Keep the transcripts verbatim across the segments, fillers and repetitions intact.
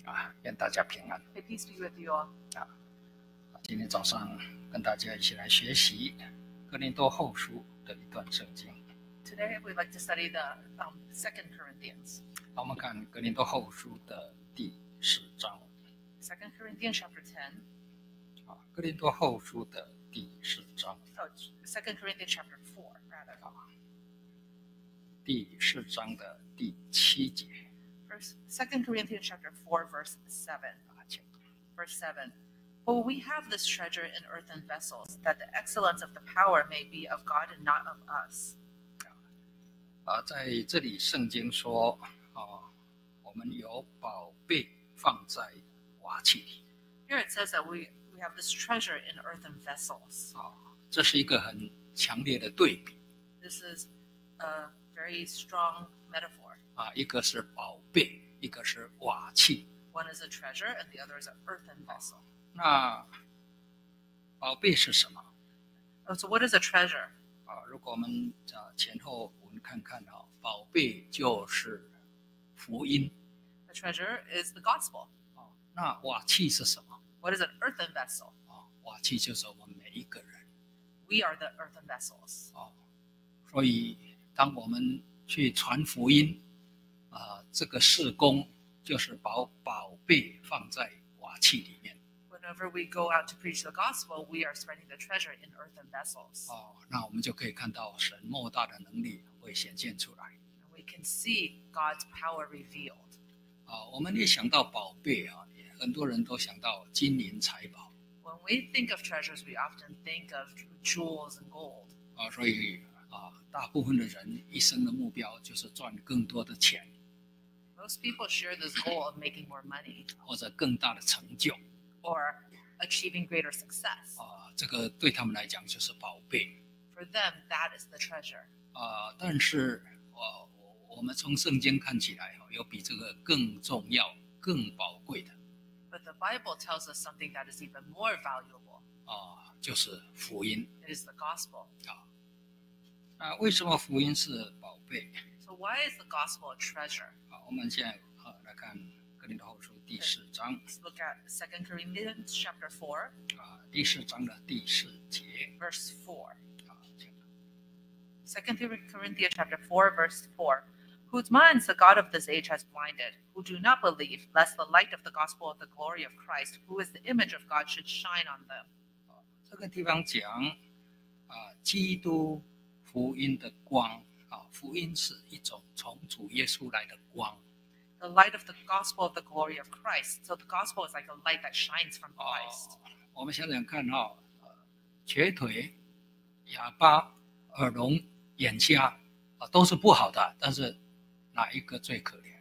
啊，愿大家平安。 May peace be with you all. 今天早上跟大家一起来学习哥林多后书的一段圣经。 Today we'd like to study the um, Second Corinthians. 我们看哥林多后书的第十章。 Second Corinthians chapter ten. 啊，哥林多后书的第十章。 Oh, Second Corinthians chapter four, rather. 第十章的第七节。 First, Second Corinthians chapter four, verse seven. 啊，请 Verse seven. For we have this treasure in earthen vessels, that the excellence of the power may be of God and not of us. 啊，在这里圣经说，啊，我们有宝贝放在瓦器里。 Here it says that we, we have this treasure in earthen vessels. 啊，这是一个很强烈的对比。 This is a very strong metaphor. 啊，一个是宝贝，一个是瓦器。 One is a treasure and the other is an earthen vessel. 那宝贝是什么？ Oh, so what is a treasure? 啊，如果我们啊前后我们看看啊，宝贝就是福音。 A treasure is the gospel. 啊，那瓦器是什么？ What is an earthen vessel? 啊，瓦器就是我们每一个人。 We are the earthen vessels. 啊，所以当我们去传福音，啊，这个事工就是把宝贝放在瓦器里面。 Whenever we go out to preach the gospel, we are spreading the treasure in earthen vessels. 哦，那我们就可以看到神莫大的能力会显现出来。 And we can see God's power revealed. 啊，我们一想到宝贝啊，很多人都想到金银财宝。 When we think of treasures, we often think of jewels and gold. 啊，所以啊，大部分的人一生的目标就是赚更多的钱， Most people share this goal of making more money 或者更大的成就。 or achieving greater success. 啊，这个对他们来讲就是宝贝。 For them, that is the treasure. 啊，但是啊，我们从圣经看起来，有比这个更重要、更宝贵的 But the Bible tells us something that is even more valuable. 啊，就是福音 It is the gospel. 啊。那为什么福音是宝贝？ So why is the gospel a treasure? 啊，我们现在啊来看哥林多后书第四章 Let's look at Second Corinthians chapter four, 啊，第四章的第四节 verse four. 啊，请 Second Corinthians chapter four, verse four. Whose minds the God of this age has blinded, who do not believe, lest the light of the gospel of the glory of Christ, who is the image of God, should shine on them. 这个地方讲啊，基督福音的光啊，福音是一种从主耶稣来的光 The light of the gospel of the glory of Christ. So the gospel is like a light that shines from 哦 Christ. 我们想想看哈、呃，瘸腿、哑巴、耳聋、眼瞎啊，都是不好的，但是哪一个最可怜？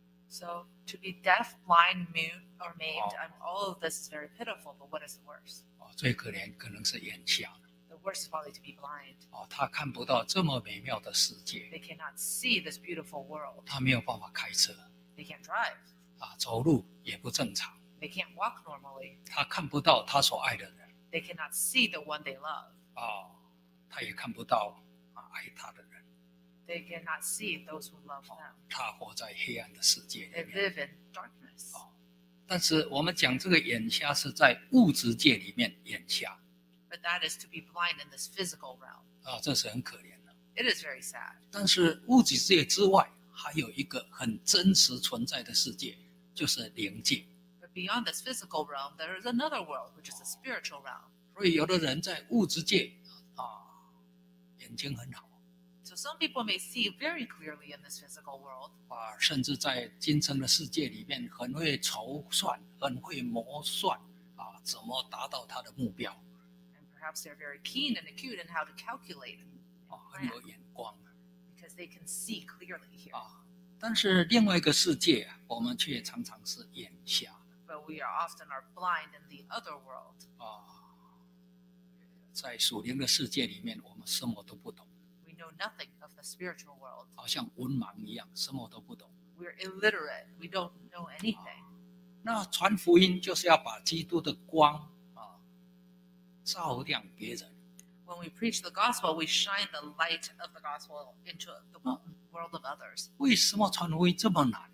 So to be deaf, blind, mute, or maimed, Oh. um, all of this is very pitiful, but what is the worst? 哦，最可怜可能是眼瞎 The worst is probably to be blind. 哦，他看不到这么美妙的世界， They cannot see this beautiful world. 他没有办法开车 They can't drive. 啊，走路也不正常， They can't walk normally. 他看不到他所爱的人 They cannot see the one they love. 啊，他也看不到啊爱他的人。 They cannot see those who love 哦 them. 他活在黑暗的世界 They 里面。 live in darkness. 哦，但是我们讲这个眼瞎是在物质界里面眼瞎 But that is to be blind in this physical realm. 啊，这是很可怜的。 It is very sad. 但是物质界之外，还有一个很真实存在的世界，就是灵界。 But beyond this physical realm, there is another world, which is the spiritual realm. 所以有的人在物质界啊，眼睛很好 So some people may see very clearly in this physical world, 啊，甚至在今生的世界里面很会筹算，很会谋算啊，怎么达到他的目标 and perhaps they're very keen and acute in how to calculate 啊，很有眼光 because they can see clearly here. 啊。但是另外一个世界啊，我们却常常是眼瞎 But we are often are blind in the other world. 啊。在属灵的世界里面，我们什么都不懂， We know nothing of the spiritual world. 好像文盲一样，什么都不懂。 We're illiterate. We don't know anything. 那传福音就是要把基督的光啊照亮别人。 When we preach the gospel, we shine the light of the gospel into the wo- world of others. 为什么传福音这么难？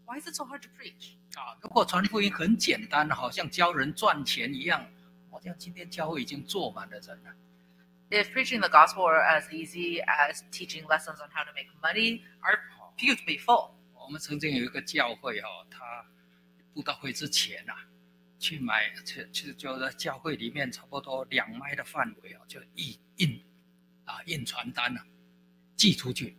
Why is it so hard to preach? 啊，如果传福音很简单，好像教人赚钱一样，好像今天教会已经坐满了人了。 If preaching the gospel were as easy as teaching lessons on how to make money, our pews would be full. 我们曾经有一个教会哦，他布道会之前啊，去买去去就在教会里面差不多两迈的范围哦，就印印啊印传单啊，寄出去。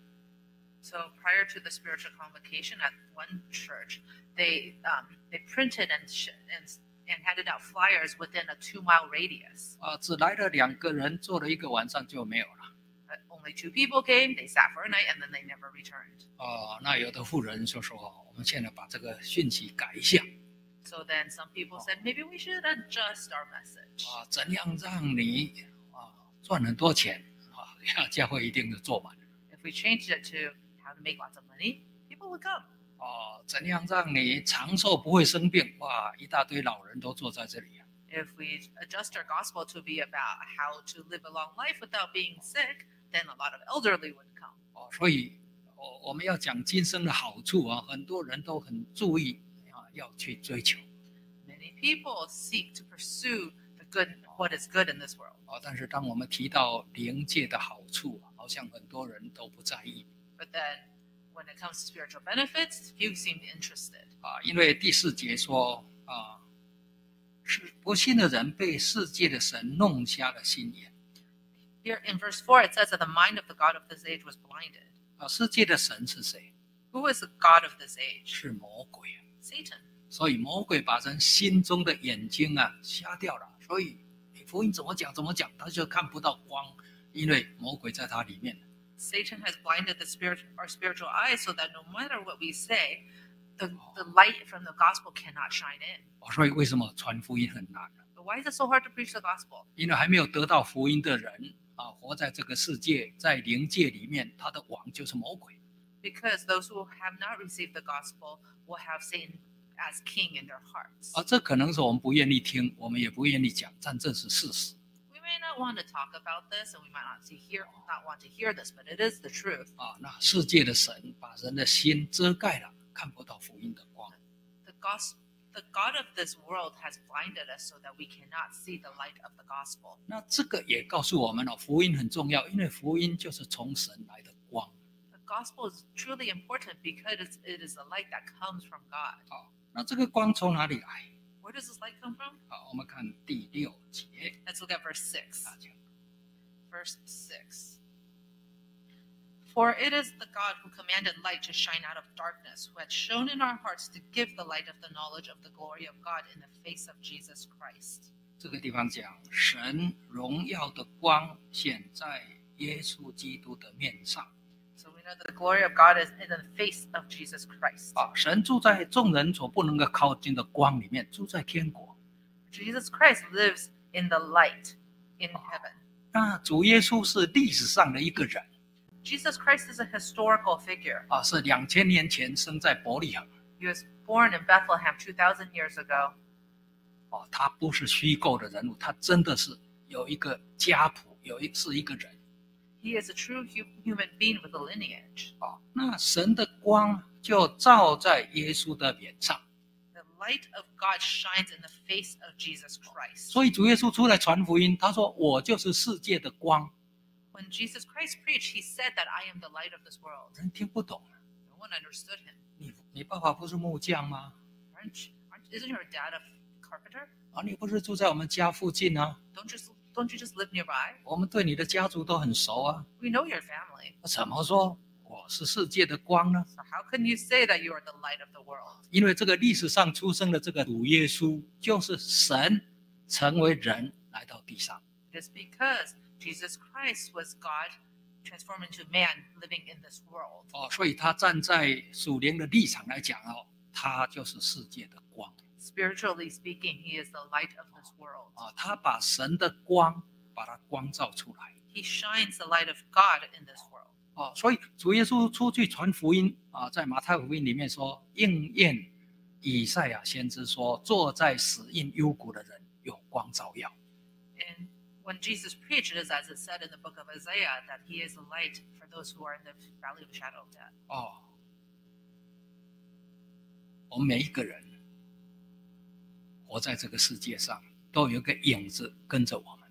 So prior to the spiritual convocation at one church, they um, they printed and, sh- and and handed out flyers within a two-mile radius. 啊，只来了两个人，坐了一个晚上就没有了。 But only two people came. They sat for a night and then they never returned. 哦，那有的妇人就说：“我们现在把这个讯息改一下 So then some people said maybe we should adjust our message. 啊，怎样让你啊赚很多钱啊？教会一定是坐满。 If we changed it to how to make lots of money, people would come. 哦，怎样让你长寿不会生病？哇，一大堆老人都坐在这里啊。 If we adjust our gospel to be about how to live a long life without being sick, then a lot of elderly would come. 哦，所以，我我们要讲今生的好处啊，很多人都很注意啊，要去追求 Many people seek to pursue the good, what is good in this world. 啊。但是，当我们提到灵界的好处，好像很多人都不在意 But then, when it comes to spiritual benefits, few seem interested. 啊，因为第四节说啊，是不信的人被世界的神弄瞎了心眼 Here in verse four, it says that the mind of the God of this age was blinded. 啊。世界的神是谁？ Who is the God of this age? 是魔鬼啊。 Satan. 所以魔鬼把人心中的眼睛啊瞎掉了，所以你福音怎么讲怎么讲，他就看不到光，因为魔鬼在他里面。 Satan has blinded the spirit, our spiritual eyes so that no matter what we say, the, the light from the gospel cannot shine in. 哦所以为什么传福音很难？ But why is it so hard to preach the gospel? 因为还没有得到福音的人啊，活在这个世界，在灵界里面，他的王就是魔鬼。 Because those who have not received the gospel will have Satan as king in their hearts. 啊，这可能是我们不愿意听，我们也不愿意讲，但这是事实 We may not want to talk about this, and we might not see hear not want to hear this, but it is the truth. 啊。那世界的神把人的心遮盖了，看不到福音的光。 The gospel, the God of this world has blinded us so that we cannot see the light of the gospel. 那这个也告诉我们了，福音很重要，因为福音就是从神来的光。 The gospel is truly important because it is the light that comes from God. 好，那这个光从哪里来？ Where does this light come from? 好，我们看第六节 Let's look at verse six. 啊，讲 Verse six. For it is the God who commanded light to shine out of darkness, who had shone in our hearts to give the light of the knowledge of the glory of God in the face of Jesus Christ. 这个地方讲神荣耀的光显在耶稣基督的面上 So we know that the glory of God is in the face of Jesus Christ. 啊，神住在众人所不能够靠近的光里面，住在天国。 Jesus Christ lives in the light in heaven. 那主耶稣是历史上的一个人 Jesus Christ is a historical figure. 啊，是两千年前生在伯利恒 He was born in Bethlehem two thousand years ago. 哦，他不是虚构的人物，他真的是有一个家谱，有一是一个人 He is a true hu- human being with a lineage. 啊。那神的光就照在耶稣的脸上， The light of God shines in the face of Jesus Christ. 所以主耶稣出来传福音，他说：“我就是世界的光。 When Jesus Christ preached, he said that I am the light of this world. ” 人听不懂， No one understood him. 你你爸爸不是木匠吗？ Aren't, aren't isn't your dad a carpenter? 啊，你不是住在我们家附近啊？ Don't just don't you just live nearby? 我们对你的家族都很熟啊， We know your family. 怎么说我是世界的光呢？ So how can you say that you are the light of the world? 因为这个历史上出生的这个主耶稣，就是神成为人来到地上。 It is because Jesus Christ was God transformed into man living in this world. 哦，所以他站在属灵的立场来讲哦，他就是世界的光 Spiritually speaking, he is the light of this world. 啊，他把神的光把它光照出来 He shines the light of God in this world. 哦，所以主耶稣出去传福音啊，在马太福音里面说，应验以赛亚先知说，坐在死荫幽谷的人有光照耀。 And when Jesus preached, it is as it said in the book of Isaiah that he is the light for those who are in the valley of the shadow of death. 哦， 我们每一个人活在这个世界上，都有一个影子跟着我们。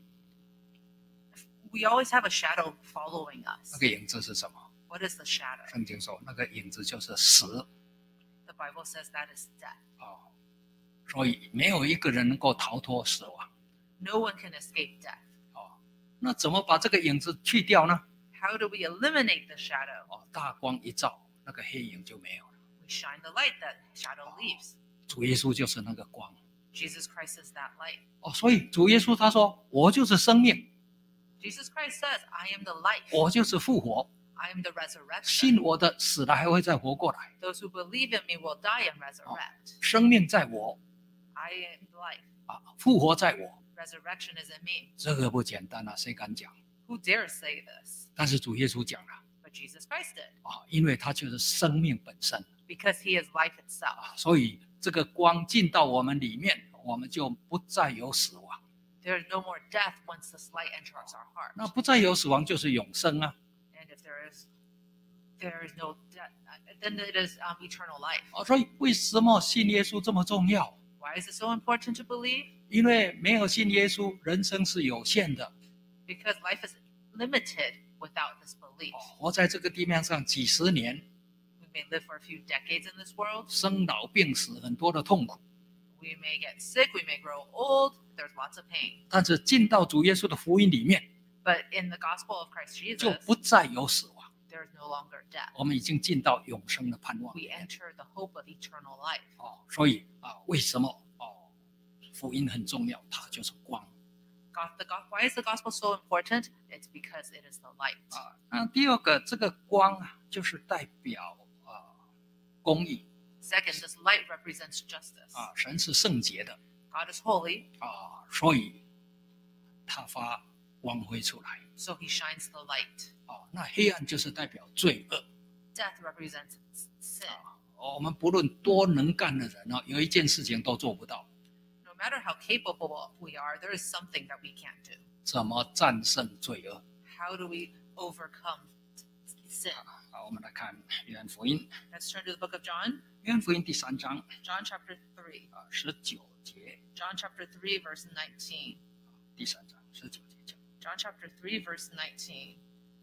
We always have a shadow following us. 那个影子是什么？ What is the shadow? 圣经说，那个影子就是死。 The Bible says that is death. 哦，所以没有一个人能够逃脱死亡。 No one can escape death. 哦，那怎么把这个影子去掉呢？ How do we eliminate the shadow? 哦，大光一照，那个黑影就没有了。 We shine the light, that shadow leaves. 主耶稣就是那个光。 Jesus Christ is that light. 哦，所以主耶稣他说：“我就是生命， Jesus Christ says, I am the life. 我就是复活， I am the resurrection. 信我的死了还会再活过来。 Those who believe in me will die and resurrect. 生命在我 I am life. 啊，复活在我， Resurrection is in me. 这个不简单啊，谁敢讲？ Who dares say this? 但是主耶稣讲了 But Jesus Christ did. 啊，因为他就是生命本身 Because he is life itself. 啊，所以这个光进到我们里面，我们就不再有死亡。 There is no more death once this light enters our heart. 那不再有死亡就是永生啊！ And if there is there is no death, then it is um, eternal life. 啊，所以为什么信耶稣这么重要？ Why is it so important to believe? 因为没有信耶稣，人生是有限的。 Because life is limited without this belief. 哦，活在这个地面上几十年， We may live for a few decades in this world. 生老病死很多的痛苦， We may get sick. We may grow old. There's lots of pain. 但是进到主耶稣的福音里面， But in the gospel of Christ 就 Jesus, 不再有死亡。 there is no longer death. 我们已经进到永生的盼望 We 里面。 enter the hope of eternal life. 哦，所以啊，为什么哦，福音很重要？它就是光 God, the, go- why is the gospel so important? It's because it is the light. 啊。那第二个，这个光啊，就是代表啊公义 Second, this light represents justice. 啊，神是圣洁的 God is holy, 啊，所以他发光辉出来 so he shines the light. 啊。那黑暗就是代表罪恶。 Death represents sin. 我们不论多能干的人哦，有一件事情都做不到， No matter how capable we are, there is something that we can't do. 怎么战胜罪恶？ How do we overcome sin? 好，我们来看约翰福音， Let's turn to the book of John, 约翰福音第三章 John chapter three. 啊十九节， John chapter three, verse nineteen. 第三章十九节讲。 John chapter three, verse nineteen.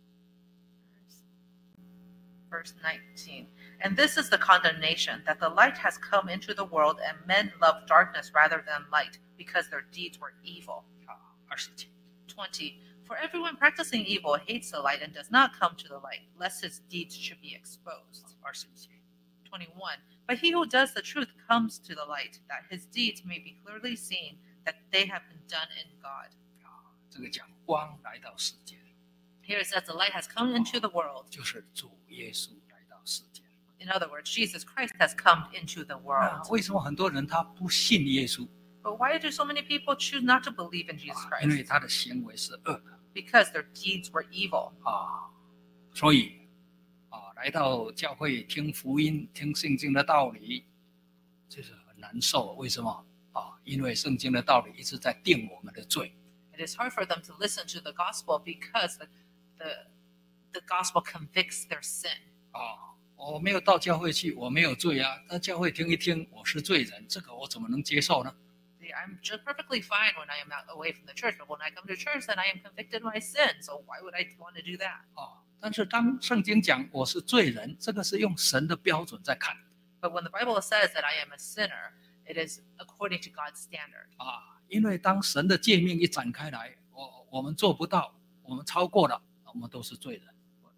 Verse nineteen. And this is the condemnation, that the light has come into the world, and men love darkness rather than light, because their deeds were evil. 啊，二十节， twenty. For everyone practicing evil hates the light and does not come to the light, lest his deeds should be exposed. 二十一节， twenty-one. But he who does the truth comes to the light, that his deeds may be clearly seen, that they have been done in God. 这个讲光来到世界， Here it says the light has come into the world. 就是主耶稣来到世界。 In other words, Jesus Christ has come into the 那 world. 为什么很多人他不信耶稣 But why do so many people choose not to believe in Jesus 啊？因为 Christ? 他的行为是恶的 Because their deeds were evil. 啊，所以啊，来到教会听福音、听圣经的道理，就是很难受。为什么啊？因为圣经的道理一直在定我们的罪。 It is hard for them to listen to the gospel because the, the, the gospel convicts their sin. 啊，我没有到教会去，我没有罪啊。到教会听一听，我是罪人，这个我怎么能接受呢？ See, I'm just perfectly fine when I am out away from the church, but when I come to church, then I am convicted of my sin. So why would I want to do that? 啊，但是当圣经讲我是罪人，这个是用神的标准在看 But when the Bible says that I am a sinner, it is according to God's standard. 啊，因为当神的诫命一展开来，我我们做不到，我们超过了，我们都是罪人。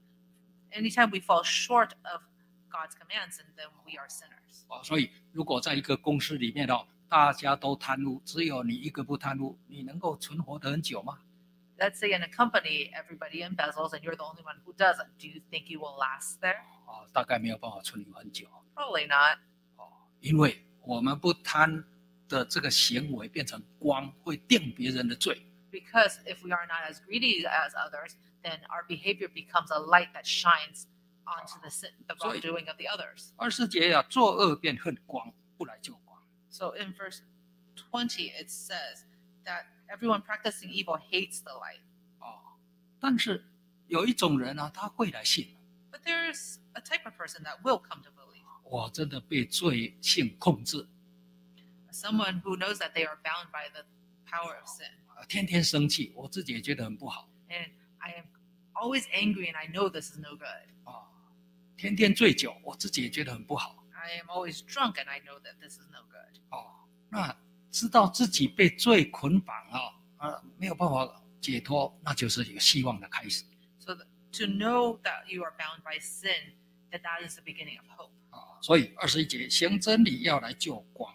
Anytime we fall short of God's commands, and then we are sinners. 啊，所以如果在一个公司里面哦，大家都贪污，只有你一个不贪污，你能够存活得很久吗？ Let's say in a company, everybody embezzles and you're the only one who doesn't. Do you think you will last there? 啊，大概没有办法存留很久。 Probably not. 哦，因为我们不贪的这个行为变成光，会定别人的罪。 Because if we are not as greedy as others, then our behavior becomes a light that shines onto the sin, the So it- wrongdoing of the others. 二十节啊，作恶便恨光，不来就光。 So in verse twenty, it says that everyone practicing evil hates the light. 哦，但是有一种人啊，他会来信。 But there's a type of person that will come to believe. 我真的被罪性控制， Someone who knows that they are bound by the power of sin. 啊天天生气，我自己也觉得很不好 And I am always angry and I know this is no good. 啊。天天醉酒，我自己也觉得很不好 I am always drunk and I know that this is no good. 啊。那知道自己被罪捆绑啊，啊没有办法解脱，那就是有希望的开始 So that, to know that you are bound by sin, that that is the beginning of hope. 啊。所以二十一节，行真理要来救光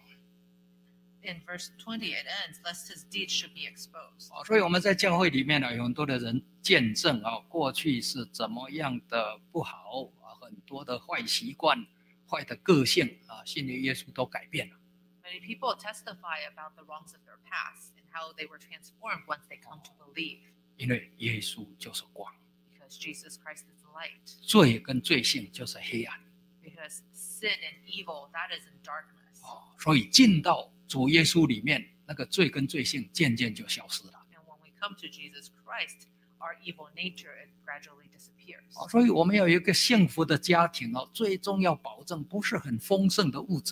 In verse twenty, it ends, lest his deeds should be exposed. 啊。所以我们在教会里面呢，有很多的人见证啊，过去是怎么样的不好啊，很多的坏习惯、坏的个性啊，信了耶稣都改变了。 Many people testify about the wrongs of their past and how they were transformed once they come to believe, 因为耶稣就是光， because Jesus Christ is light. 罪跟罪性就是黑暗 Because sin and evil, that is in darkness. 啊。所以进到主耶稣里面，那个罪跟罪性渐渐就消失了 And when we come to Jesus Christ, our evil nature, it gradually disappears. 啊。所以我们要有一个幸福的家庭哦，最重要保证不是很丰盛的物质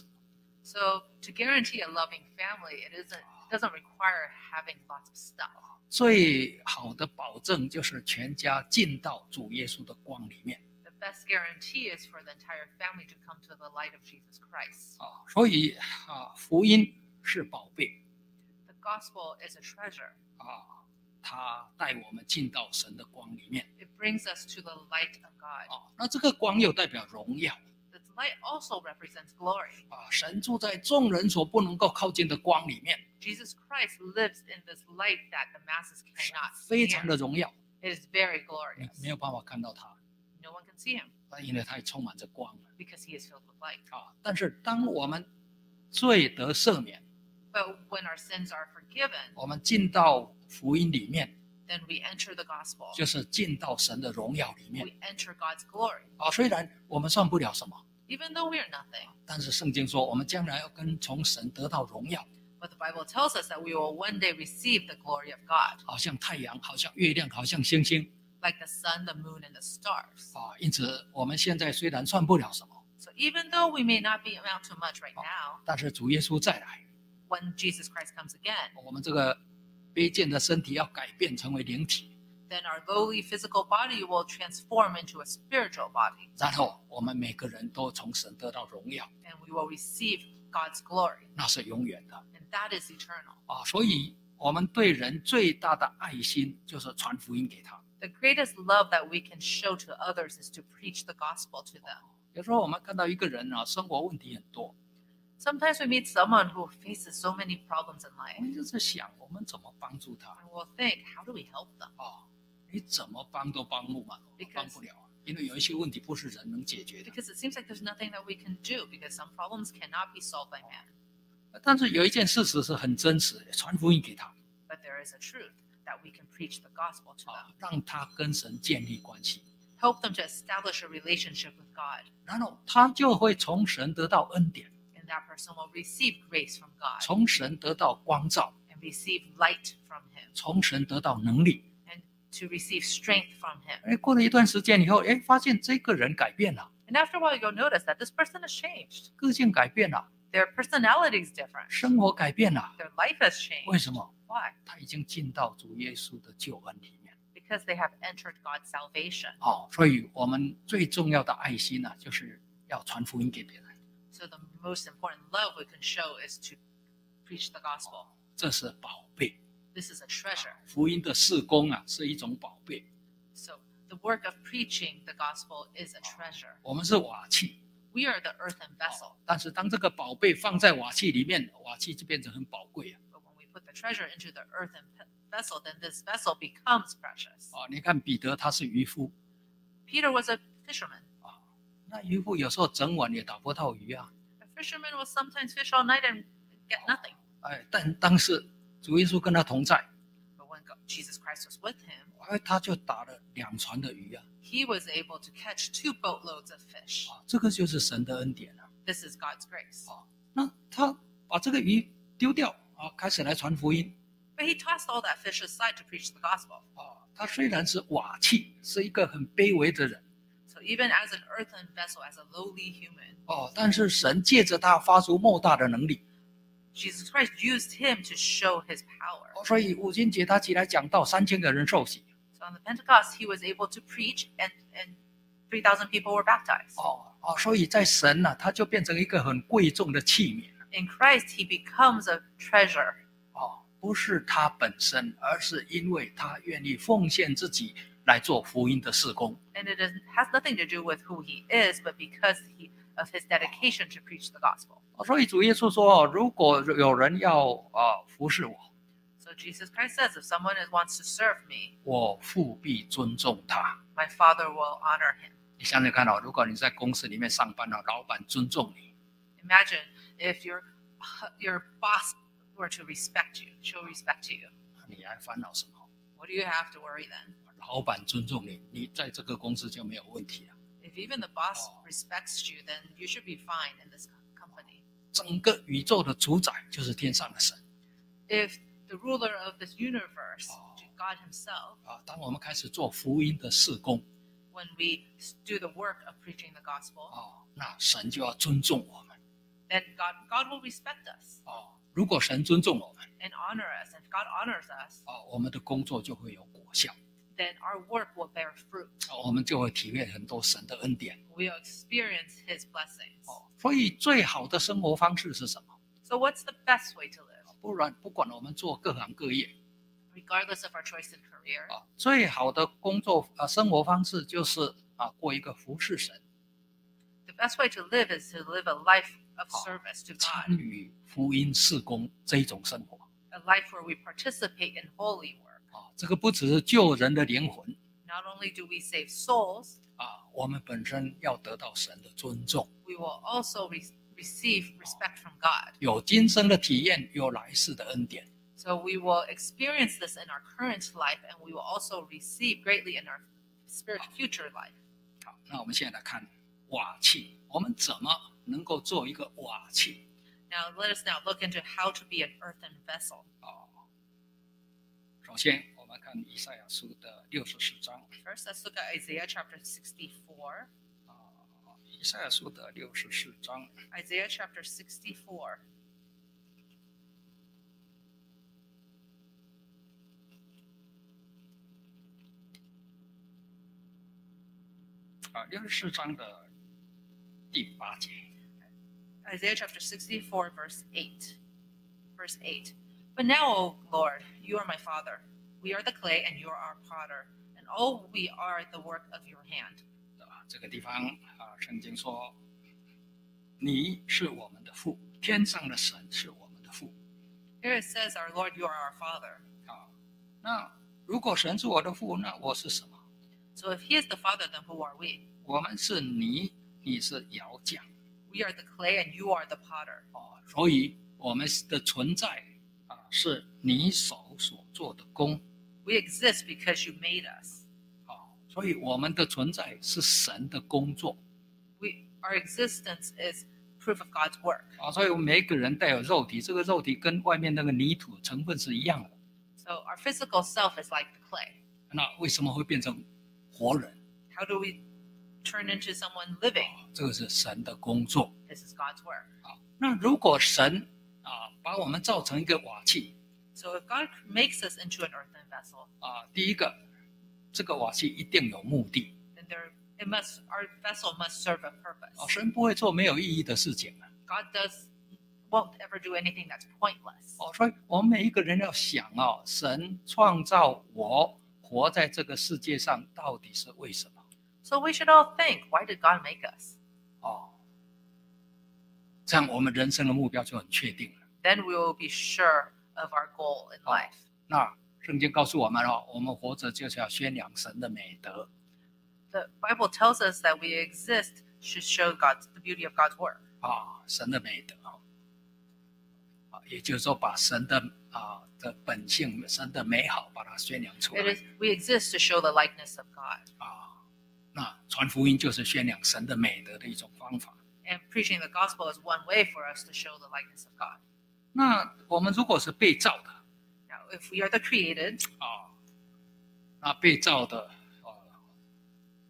So to guarantee a loving family, it isn't it doesn't require having lots of stuff. 最好的保证就是全家进到主耶稣的光里面 The best guarantee is for the entire family to come to the light of Jesus Christ. 啊。所以啊，福音是宝贝 The gospel is a treasure. 啊，它带我们进到神的光里面 It brings us to the light of God. 啊。那这个光又代表荣耀 The light also represents glory. 啊，神住在众人所不能够靠近的光里面， Jesus Christ lives in this light that the masses cannot 非 see. 常的荣耀， It is very 没 glorious. 没有办法看到它， No one can see him 啊因为它也充满着光 because he is filled with light. 啊。但是当我们罪得赦免， But when our sins are forgiven, 我们进到福音里面， then we enter the gospel. 就是进到神的荣耀里面 We enter God's glory. 啊。虽然我们算不了什么， Even though we are nothing, 但是圣经说我们将来要跟从神得到荣耀， but the Bible tells us that we will one day receive the glory of God, 好像太阳，好像月亮，好像星星 like the sun, the moon, and the stars. 啊。因此我们现在虽然算不了什么， So even though we may not be amount to much right now, 但是主耶稣再来， when Jesus Christ comes again, 我们这个卑贱的身体要改变成为灵体， then our lowly physical body will transform into a spiritual body, 然后我们每个人都从神得到荣耀， and we will receive God's glory, 那是永远的 and that is eternal. 啊。所以我们对人最大的爱心就是传福音给他。 The greatest love that we can show to others is to preach the gospel to them. 有时候我们看到一个人啊，生活问题很多， Sometimes we meet someone who faces so many problems in 我 life, 们就是想我们怎么帮助他 and we'll think, how do we help them? 啊？你怎么帮都帮不满，我们帮不了啊，因为有一些问题不是人能解决的。 Because it seems like there's nothing that we can do, because some problems cannot be solved by man. 但是有一件事实是很真实的，传福音给他 But there is a truth that we can preach the gospel to 啊 them, 让他跟神建立关系， help them to establish a relationship with God, 然后他就会从神得到恩典， and that person will receive grace from God 从神得到光照， and receive light from Him, 从神得到能力。 and to receive strength from Him. 哎，过了一段时间以后，哎，发现这个人改变了， And after a while, you'll notice that this person has changed. 个性改变了， Their personality is different. 生活改变了。 Their life has 为 changed. 什么？ Why? 他已经进到主耶稣的救恩里面。 Because they have entered God's salvation. 哦，所以我们最重要的爱心呢、就是要传福音给别人， So the most important love we can show is to preach the gospel. 这是宝贝。 This is a treasure. 福音的事工啊，是一种宝贝。 So the work of preaching the gospel is a treasure. 我们是瓦器， We are the earthen vessel. 但是当这个宝贝放在瓦器里面，瓦器就变成很宝贵啊。 But when we put the treasure into the earthen pe- vessel, then this vessel becomes precious. 哦，你看彼得他是渔夫， Peter was a fisherman. 那渔夫有时候整晚也打不到鱼啊。 A fisherman will sometimes fish all night and get nothing. 哎，但当时主耶稣跟他同在， But when God, Jesus Christ was with him, 哎，他就打了两船的鱼啊。 he was able to catch two boatloads of fish. 啊，这个就是神的恩典啊。 This is God's grace. 那他把这个鱼丢掉啊，开始来传福音 But he tossed all that fish aside to preach the gospel. 啊。他虽然是瓦器，是一个很卑微的人， So even as an earthen vessel, as a lowly human. 哦，但是神借着他发出莫大的能力。 Jesus Christ used him to show his power. 哦，所以五旬节他起来讲道，三千个人受洗。 So on the Pentecost, he was able to preach, and, and three thousand people were baptized. 哦哦，所以在神呢、啊，他就变成一个很贵重的器皿。 In Christ, he becomes a treasure. 哦，不是他本身，而是因为他愿意奉献自己来做福音的事工。 And it is, has nothing to do with who he is, but because he, of his dedication to preach the gospel. 哦，所以主耶稣说：“哦，如果有人要啊、呃、服侍我， So Jesus Christ says, if someone is, wants to serve me, 我父必尊重他。” my Father will honor him. 你想想看哦，如果你在公司里面上班哦，老板尊重你， Imagine if your, your boss were to respect you, show respect to you. 你还烦恼什么？ What do you have to worry then? 老板尊重你，你在这个公司就没有问题了。 If even the boss respects you, then you should be fine in this company. 整个宇宙的主宰就是天上的神 If the ruler of this universe, Oh. God himself, 啊！当我们开始做福音的事工 when we do the work of preaching the gospel, 哦，那神就要尊重我们 then God, God will respect us 哦。如果神尊重我们 and honor us. If God honors us, 哦，我们的工作就会有果效 then our work will bear fruit. 哦，我们就会体会很多神的恩典 We will experience his blessings. 哦。所以最好的生活方式是什么？ So what's the best way to live? 不然不管我们做各行各业 Regardless of our choice in career, 啊，最好的工作啊生活方式就是啊过一个服侍神。 the best way to live is to live a life of Oh. service to 参 God, 与福音事工这一种生活 a life where we participate in holy work. 啊，这个不只是救人的灵魂 Not only do we save souls, 啊，我们本身要得到神的尊重， we will also re- receive respect from God. 有今生的体验，有来世的恩典 So we will experience this in our current life, and we will also receive greatly in our spirit future life. 好，那我们现在来看瓦器，我们怎么能够做一个瓦器 Now let us now look into how to be an earthen vessel. 啊？首先，我们看以赛亚书的六十四章 First, let's look at Isaiah chapter sixty-four. 啊，以赛亚书的六十四章 Isaiah chapter sixty-four. 啊，六十四章的第八节。 Isaiah chapter sixty-four, verse eight. Verse eight. But now, O Lord, you are my Father. We are the clay, and you are our potter, and all we are the work of your hand. 啊，这个地方啊，圣经说，你是我们的父，天上的神是我们的父 Here it says, Our Lord, you are our Father. 啊。那如果神是我的父，那我是什么？ So if he is the Father, then who are we? 我们是泥，你是窑匠 We are the clay, and you are the potter. 啊，所以我们的存在啊，是你手所做的工 We exist because you made us. 啊，所以我们的存在是神的工作 We, our existence is proof of God's work. 啊，所以我们每一个人带有肉体，这个肉体跟外面那个泥土成分是一样的。 So our physical self is like the clay. 那为什么会变成活人？ How do we turn into someone living? 啊，这个是神的工作。 This is God's work. 啊，那如果神啊把我们造成一个瓦器 So if God makes us into an earthen vessel, 啊，第一个，这个瓦器一定有目的 then there it must our vessel must serve a purpose. 啊，神不会做没有意义的事情啊。 God does won't ever do anything that's pointless. 哦，所以我们每一个人要想哦，神创造我活在这个世界上到底是为什么？ So we should all think, why did God make us? 哦，这样我们人生的目标就很确定了。 Then we will be sure of our goal in Oh. life. 那圣经告诉我们哦，我们活着就是要宣扬神的美德 The Bible tells us that we exist should show God's the beauty of God's work. 啊，神的美德啊，啊，也就是说把神的啊的本性、神的美好，把它宣扬出 It 来 is we exist to show the likeness of God. 啊。那传福音就是宣扬神的美德的一种方法。 And preaching the gospel is one way for us to show the likeness of God. 那我们如果是被造的 Now, if we are the created, 啊，那被造的啊，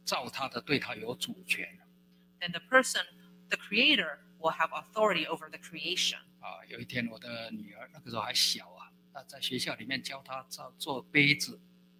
造他的对他有主权 then the person, the creator, will have authority over the creation. 啊。有一天我的女儿那个时候还小啊，那在学校里面教她造做杯子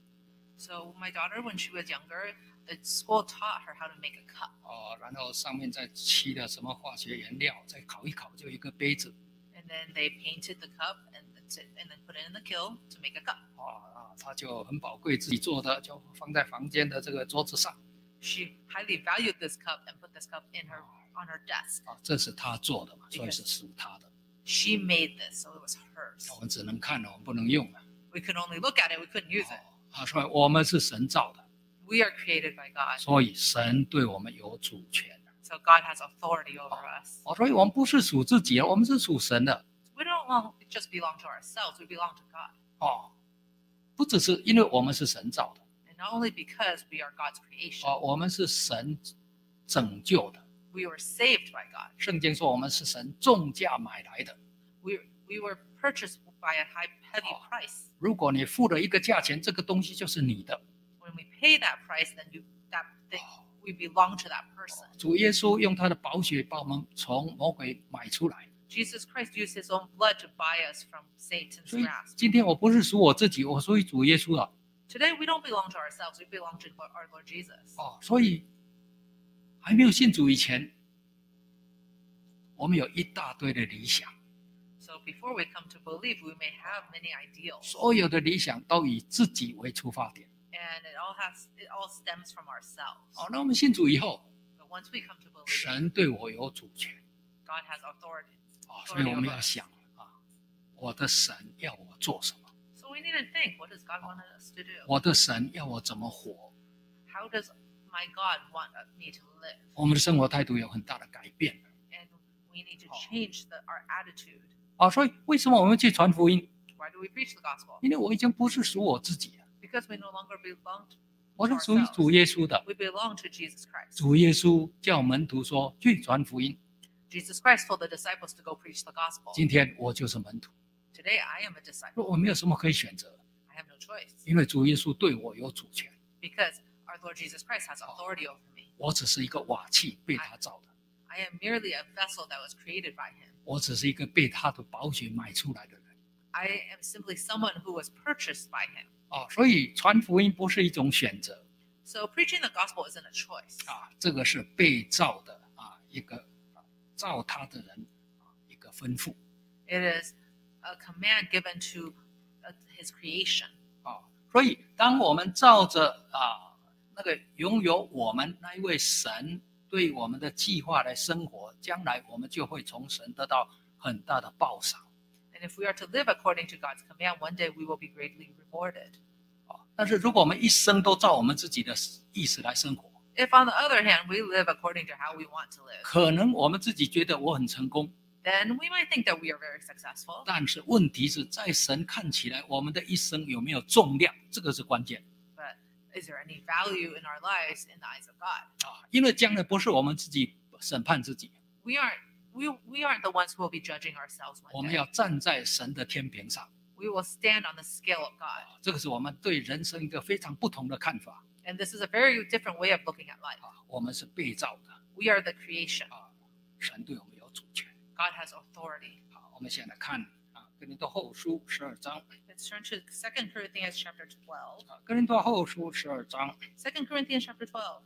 So my daughter, when she was younger, the school taught her how to make a cup. 哦，然后上面再漆了什么化学原料，再烤一烤就有一个杯子 And then they painted the cup and that's it, and then put it in the kiln to make a cup. 啊啊，她就很宝贵，自己做的就放在房间的这个桌子上 She highly valued this cup and put this cup in her on her desk. 啊，这是她做的嘛，所以是属她的。 She made this, so it was hers. 我们只能看了，我们不能用啊。 We could only look at it, we couldn't use it. 啊，所以我们是神造的， We are created by God, 所以神对我们有主权。 so God has authority over us. 哦，所以我们不是属自己，我们是属神的。 We don't long- just belong to ourselves, we belong to God. 哦，不只是因为我们是神造的， And not only because we are God's creation, 哦，我们是神拯救的。 we were saved by God. 圣经说我们是神重价买来的。 We, we were purchased by a high, heavy price. 如果你付了一个价钱，这个东西就是你的。 When we pay that price, then you, that thing, we belong to that person. 主耶稣用他的宝血把我们从魔鬼买出来， Jesus Christ used his own blood to buy us from Satan's 所以 grasp. 今天我不是属我自己，我属于主耶稣了。 Today, we don't belong to ourselves, we belong to our Lord Jesus. 哦，所以还没有信主以前，我们有一大堆的理想， So before we come to believe, we may have many ideals. 所有的理想都以自己为出发点。 And it all has it all stems from ourselves. 哦，那我们信主以后， But once we come to believe, 神对我有主权。 God has authority. 哦，所以我们要想啊，我的神要我做什么？ So we need to think, what does God want us to do? 我的神要我怎么活？ How does my God want me to live? 我们的生活态度有很大的改变。 And we need to change the, our attitude. 啊，所以为什么我们去传福音？ Why do we preach the gospel? 因为我已经不是属我自己了， Because we no longer belong to 我是属于主耶稣的。 We belong to Jesus Christ. 主耶稣叫门徒说去传福音。 Jesus Christ told the disciples to go preach the gospel. 今天我就是门徒， Today I am a disciple. 我没有什么可以选择， I have no choice. 因为主耶稣对我有主权， Because our Lord Jesus Christ has authority over me. 我只是一个瓦器，被他造的， I am merely a vessel that was created by him. 我只是一个被他的宝血买出来的人。 I am simply someone who was purchased by him. 啊，所以传福音不是一种选择 So preaching the gospel isn't a choice. 啊，这个是被造的啊一个啊造他的人啊一个吩咐 It is a command given to uh, his creation. 啊。所以当我们照着啊那个拥有我们那一位神对我们的计划来生活，将来我们就会从神得到很大的报赏 And if we are to live according to God's command, one day we will be greatly rewarded. 啊。但是如果我们一生都照我们自己的意思来生活， If, on the other hand, we live according to how we want to live, 可能我们自己觉得我很成功， then we might think that we are very successful. 但是问题是在神看起来，我们的一生有没有重量，这个是关键 But is there any value in our lives in the eyes of God? 啊。因为将来不是我们自己审判自己， We aren't we, we aren't the ones who will be judging ourselves 我 one 们 day. 要站在神的天平上。 We will stand on the scale of God. 这个是我们对人生一个非常不同的看法 And this is a very different way of looking at life. 啊。我们是被造的 We are the creation. 啊，神对我们有主权。 God has authority. 好，我们现在看啊，哥林多后书十二章 Let's turn to Second Corinthians chapter twelve. 啊，哥林多后书十二章 Second Corinthians chapter twelve.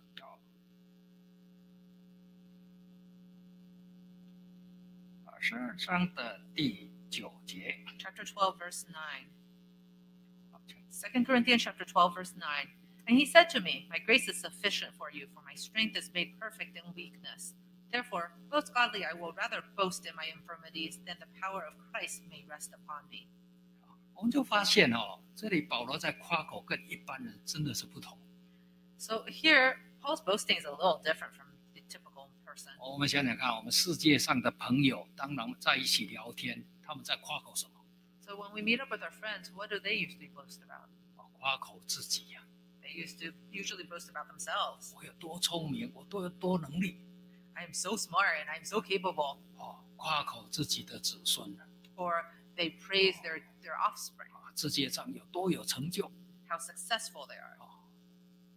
啊，十二章的第九节。 Chapter twelve, verse nine. 好请 Second Corinthians chapter twelve, verse nine. And he said to me, My grace is sufficient for you, for my strength is made perfect in weakness. Therefore, most gladly I will rather boast in my infirmities, than the power of Christ may rest upon me. 我们就发现哦，这里保罗在夸口跟一般人真的是不同。 So here, Paul's boasting is a little different from the typical person. 我们想想看，我们世界上的朋友，当然在一起聊天，他们在夸口什么？ So when we meet up with our friends, what do they usually boast about? 啊，夸口自己呀、 They used to usually boast about themselves. 我有多聪明，我多有多能力。 I am so smart and I'm so capable. 哦，夸口自己的子孙啊， Or they praise their, their offspring, 世界上有多有成就。 how successful they are.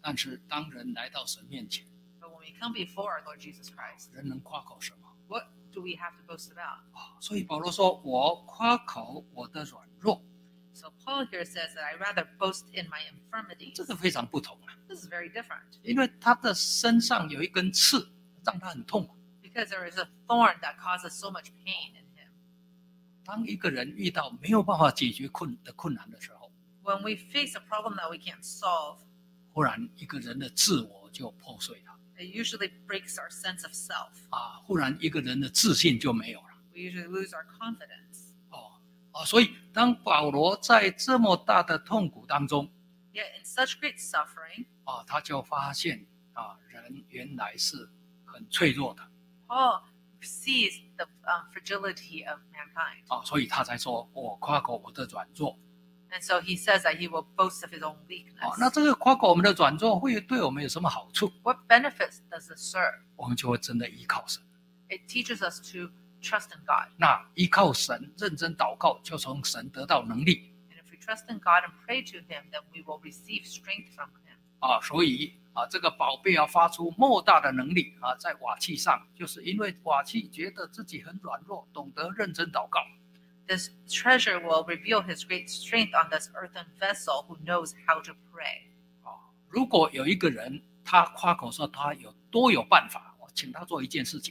但是当人来到神面前， But when we come before our Lord Jesus Christ, 人能夸口什么？ what do we have to boast about? 啊，所以保罗说：“我夸口我的软弱。 So Paul here says that I rather boast in my infirmities. 这个非常不同啊， This is very different 因为他的身上有一根刺，让他很痛。 because there is a thorn that causes so much pain in him. 当一个人遇到没有办法解决困的困难的时候， When we face a problem that we can't solve, 忽然一个人的自我就破碎了 it usually breaks our sense of self. 啊，忽然一个人的自信就没有了 We usually lose our confidence. 哦啊，所以当保罗在这么大的痛苦当中 Yet in such great suffering, 啊，他就发现啊，人原来是很脆弱的 Paul sees the um, fragility of mankind. 啊，所以他才说：“我夸口我的软弱。” And so he says that he will boast of his own 哦， weakness. 那这个夸口我们的软弱会对我们有什么好处？ What benefits does this serve? 我们就会真的依靠神。 It teaches us to trust in God. 那依靠神，认真祷告，就从神得到能力 And if we trust in God and pray to him, then we will receive strength from him. 啊。所以啊，这个宝贝要发出莫大的能力啊，在瓦器上，就是因为瓦器觉得自己很软弱，懂得认真祷告。 This treasure will reveal his great strength on this earthen vessel who knows how to pray. 啊，如果有一个人他夸口说他有多有办法，我请他做一件事情，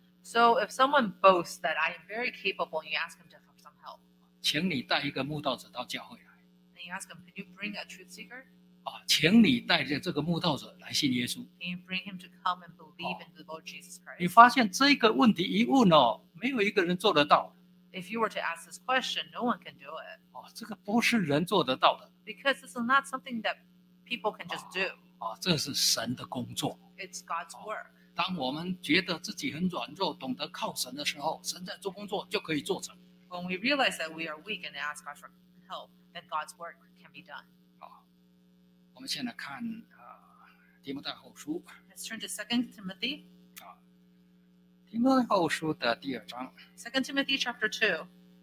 So if someone boasts that I am very capable and you ask him to for some help, 请你带一个慕道者到教会来 and you ask him, can you bring a truth seeker? 啊，请你带着这个慕道者来信耶稣。 Can you bring him to come and believe in the Lord Jesus 你 Christ? 发现这个问题一问哦，没有一个人做得到 If you were to ask this question, no one can do it 哦，这个不是人做得到的 because this is not something that people can just do. 啊，这是神的工作。 It's God's work. 当我们觉得自己很软弱，懂得靠神的时候，神在做工作就可以做成。 When we realize that we are weak and ask God for help, then God's work can be done. 啊，我们现在看啊，提摩太后书， Let's turn to Second Timothy. 提摩太后书的第二章， Second Timothy chapter two.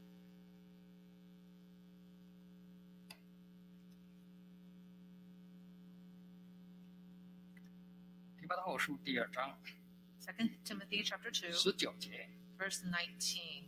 提摩太后书第二章 Second Timothy chapter two, 十九节， verse nineteen.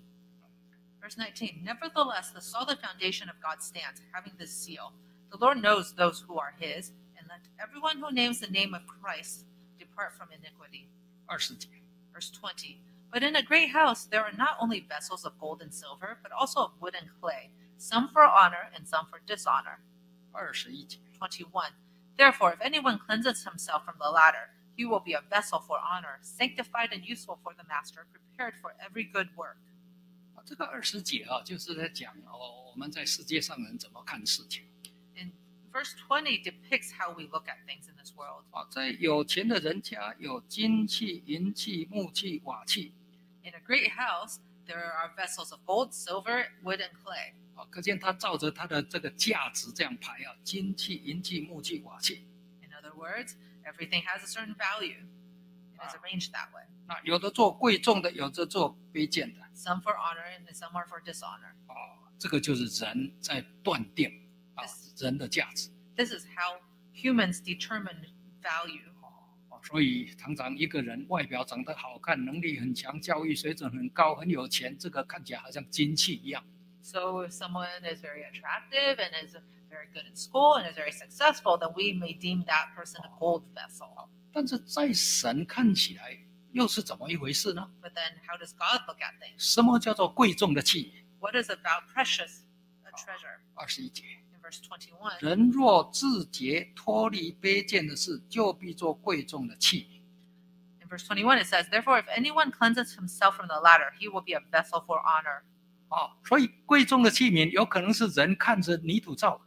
Verse nineteen. Nevertheless, the solid foundation of God stands, having this seal. The Lord knows those who are his, and let everyone who names the name of Christ depart from iniquity. 二十节， Verse twenty. But in a great house there are not only vessels of gold and silver, but also of wood and clay, some for honor and some for dishonor. 二十一节， twenty-one. Therefore, if anyone cleanses himself from the latter, he will be a vessel for honor, sanctified and useful for the master, prepared for every good work. 啊，这个二十节啊，就是在讲哦，我们在世界上人怎么看事情 And verse twenty depicts how we look at things in this world. 啊。在有钱的人家有金器、银器、木器、瓦器 In a great house, there are vessels of gold, silver, wood, and clay. 啊，可见他照着他的这个价值这样排啊，金器、银器、木器、瓦器。 In other words, everything has a certain value. It is arranged that way. 那有的做贵重的，有的做卑贱的 Some for honor and some are for dishonor. 啊。这个就是人在断定啊人的价值 This is how humans determine value. 啊。所以常常一个人外表长得好看，能力很强，教育水准很高，很有钱，这个看起来好像金器一样。 So if someone is very attractive and is very good in school and is very successful, then we may deem that person a gold vessel. 但是在神看起来又是怎么一回事呢？ But then how does God look at things? 什么叫做贵重的器皿？ What is about precious a treasure? 二十一节， In verse twenty-one, 人若自洁脱离卑贱的事，就必做贵重的器皿。 in verse twenty-one it says, Therefore, if anyone cleanses himself from the latter, he will be a vessel for honor. 啊，所以贵重的器皿有可能是人看着泥土造的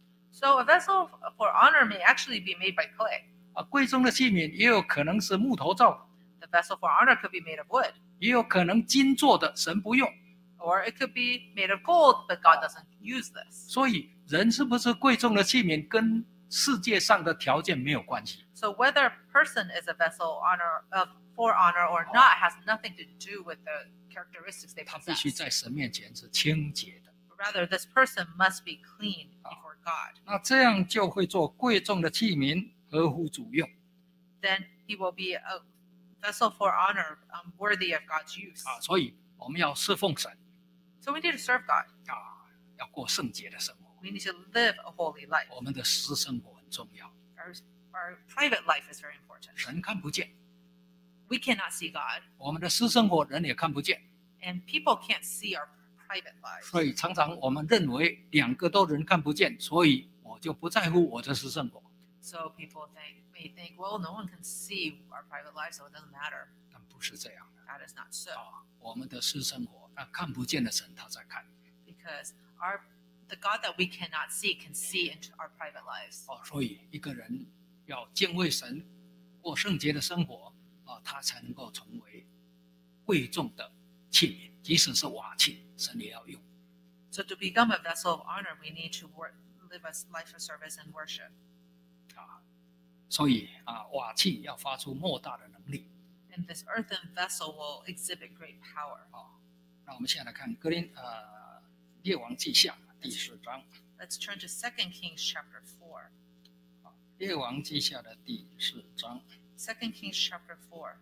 So a vessel for honor may actually be made by clay. 啊，贵重的器皿也有可能是木头造的， The vessel for honor could be made of wood, 也有可能金做的，神不用。 or it could be made of gold, but God doesn't use this. 所以人是不是贵重的器皿，跟世界上的条件没有关系 So whether a person is a vessel honor of for honor or not has nothing to do with the characteristics they 他必须 possess. 在神面前是清洁的。 Rather, this person must be clean before God. 那这样就会做贵重的器皿合乎主用 then he will be a vessel for honor, um, worthy of God's use. 啊。所以我们要侍奉神 So we need to serve God. 啊，要过圣洁的生活。 We need to live a holy life. 我们的私生活很重要， Our, our private life is very important. 神看不见， We cannot see God, 我们的私生活人也看不见， and people can't see our private lives. 所以常常我们认为两个都人看不见，所以我就不在乎我的私生活。 So people think may think, well, no one can see our private life, so it doesn't matter. 但不是这样的 That is not so, 啊，我们的私生活，那看不见的神他在看 because our the God that we cannot see can see into our private lives. 哦。所以一个人要敬畏神，过圣洁的生活啊，他才能够成为贵重的器皿，即使是瓦器，神也要用。 So to become a vessel of honor, we need to work, live a life of service and worship. 啊，所以啊，瓦器要发出莫大的能力 And this earthen vessel will exhibit great power. 啊。那我们现在来看格林呃列王记下第四章， Let's turn to Second Kings chapter four. 列王记下的第四章， Second Kings chapter four.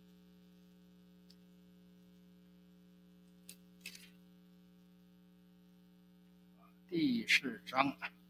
第四章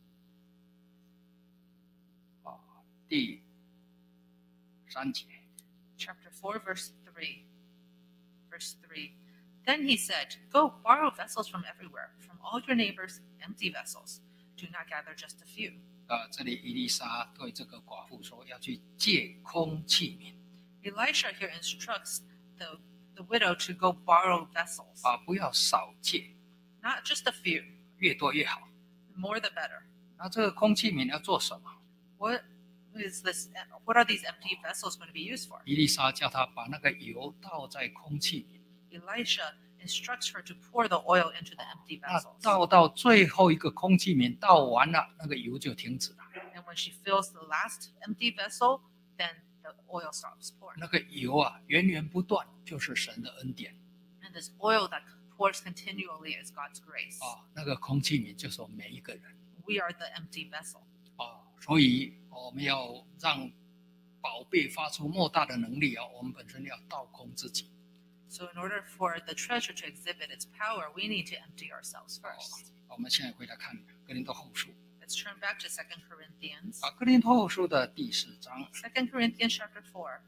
啊第三节。 Chapter four, verse three. Verse three. Then he said, Go borrow vessels from everywhere, from all your neighbors, empty vessels. Do not gather just a few. 呃，这里伊丽莎对这个寡妇说，要去借空器皿 Elisha here instructs the, the widow to go borrow vessels. 啊，不要少借， Not just a few. 越多越好。 The more the better. 那这个空器皿要做什么？ What is this? What are these empty vessels going to be used for? 伊丽莎叫他把那个油倒在空器皿， Elisha instructs her to pour the oil into the empty 那 vessels. 倒到最后一个空器皿，倒完了，那个油就停止了。 And when she fills the last empty vessel, then the oil stops pouring. 那个油啊，源源不断，就是神的恩典 And this oil that pours continually is God's grace. 啊。那个空器皿就是我们每一个人 We are the empty vessel. 啊，所以我们要让宝贝发出莫大的能力啊，我们本身要倒空自己。 So in order for the treasure to exhibit its power, we need to empty ourselves first. 我们现在回来看哥林多后书 Let's turn back to Second Corinthians. 啊，哥林多后书的第四章 Second Corinthians chapter four.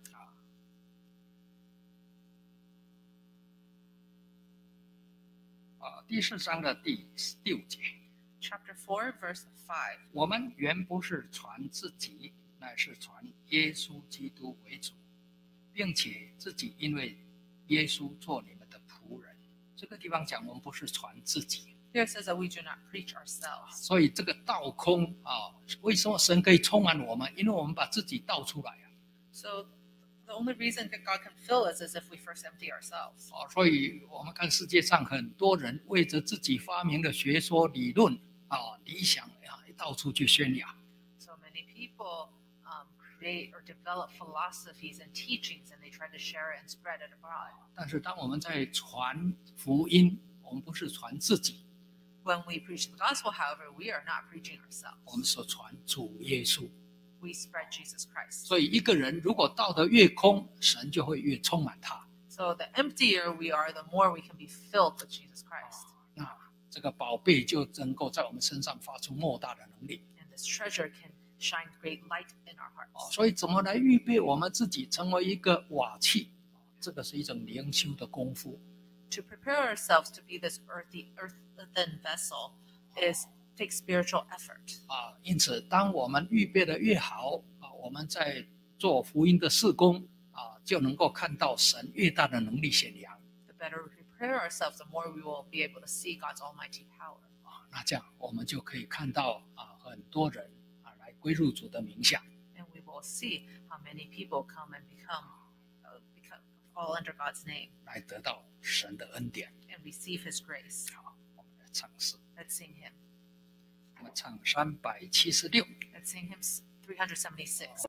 啊，第四章的第六节， Chapter four, verse five. 我们原不是传自己，乃是传耶稣基督为主，并且自己因为耶稣做你们的仆人。这个地方讲我们不是传自己， Here it says that we do not preach ourselves. 所以这个倒空啊，为什么神可以充满我们？因为我们把自己倒出来啊。 So the only reason that God can fill us is if we first empty ourselves. 啊，所以我们看世界上很多人为着自己发明的学说、理论啊、理想啊，到处去宣扬。 So many people um, create or develop philosophies and teachings, and they try to share it and spread it abroad. 但是当我们在传福音，我们不是传自己， When we preach the gospel, however, we are not preaching 我 ourselves. 们所传主耶稣。 We spread Jesus Christ. 所以一个人如果倒得越空，神就会越充满他。 So the emptier we are, the more we can be filled with Jesus Christ. 那这个宝贝就能够在我们身上发出莫大的能力。 And this treasure can shine great light in our 哦， hearts. 所以怎么来预备我们自己成为一个瓦器？这个是一种灵修的功夫。 To prepare ourselves to be this earthy, earthen vessel is take spiritual effort. 啊，因此，当我们预备的越好啊，我们在做福音的事工啊，就能够看到神越大的能力显扬 The better we prepare ourselves, the more we will be able to see God's almighty power. 啊。那这样我们就可以看到啊，很多人啊来归入主的名下 And we will see how many people come and become, uh, become fall under God's name 来得到神的恩典。 and receive His grace. 好，我们来唱诗， Let's sing Him. 我们唱三百七十六。 Let's sing Hymn three seventy-six.